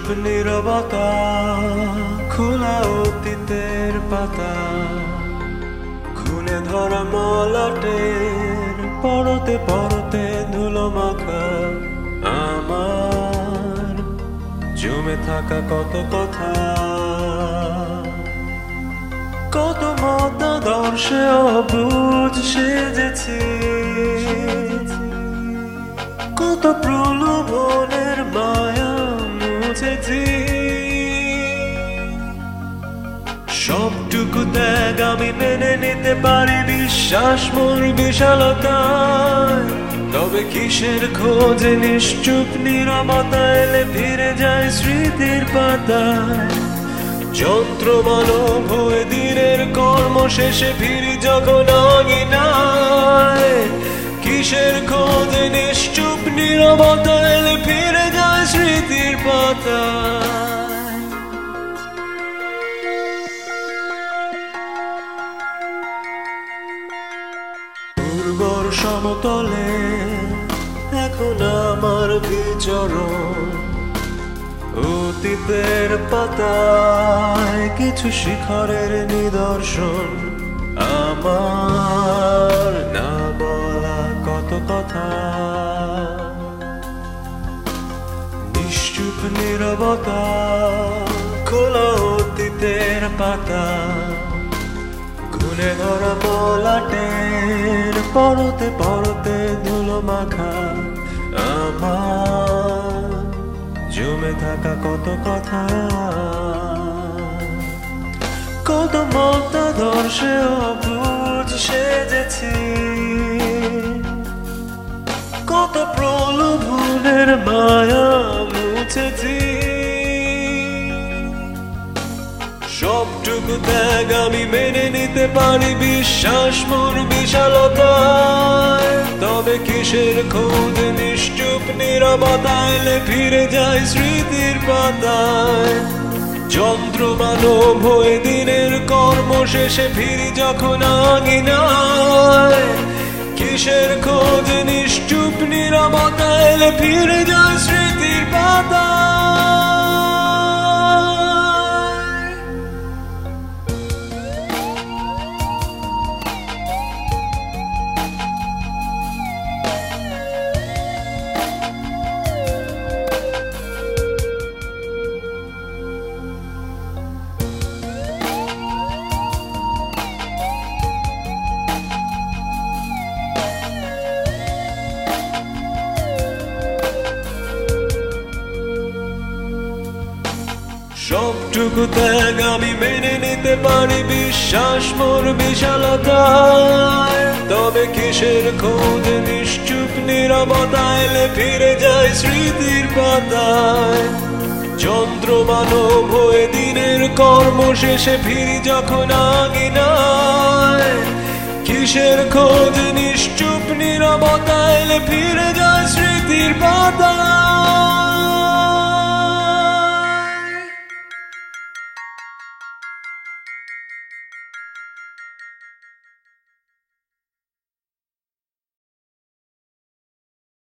নীরবতা, খোলা অতীতের পাতা, খুনে ধরা মলাটের পরতে পরতে ধুলো মাখা আমার জমে থাকা কত কথা, কত মতাদর্শে অবুঝ সেজেছি, কত প্রলোভনের মায়া মুছেছি। সবটুকু ত্যাগ আমি মেনে নিতে পারি বিশ্বাস মোর বিশালতায়, তবে কিসের খোঁজে নিশ্চুপ নীরবতা এলে ফিরে যায় স্মৃতির পাতায়। যন্ত্র মানব হয়ে দিনের কর্ম শেষে ফিরি যখন আঙিনায়, কিসের খোঁজে নিশ্চুপ নীরবতা এলে ফিরে যায় স্মৃতির পাতায়। উর্বর সমতলে এখন আমার বিচরণ, অতীতের পাতায় কিছু শিখরের নিদর্শন, আমার না বলা কত কথা, নিশ্চুপ নীরবতা, খোলা অতীতের পাতা, খুনে ধরা মলাটের পরতে পরতে ধুলো মাখা আমার জমে থাকা কত কথা, কত মতাদর্শে অবুঝ সেজেছি, কত প্রলোভনের মায়া মুছেছি। সবটুকু ত্যাগ আমি মেনে নিতে পারি বিশ্বাস মোর বিশালতায়, তবে কিসের খোঁজ নিশ্চুপ নীরবতা এলে ফিরে যায় স্মৃতির পাতায়। যন্ত্র মানব হয়ে দিনের কর্ম শেষে ফিরি যখন আঙিনায়, কিসের খোঁজ নিশ্চুপ নীরবতা এলে ফিরে যায় স্মৃতির পাতায়। সবটুকু ত্যাগ আমি মেনে নিতে পারি বিশ্বাস মোর বিশালতায়, তবে কিসের খোঁজ নিশ্চুপ নীরবতা এলে ফিরে যায় স্মৃতির পাতায়। যন্ত্র মানব হয়ে দিনের কর্ম শেষে ফিরি যখন আঙিনায়, কিসের খোঁজ নিশ্চুপ নীরবতা এলে ফিরে যায় স্মৃতির পাতায়।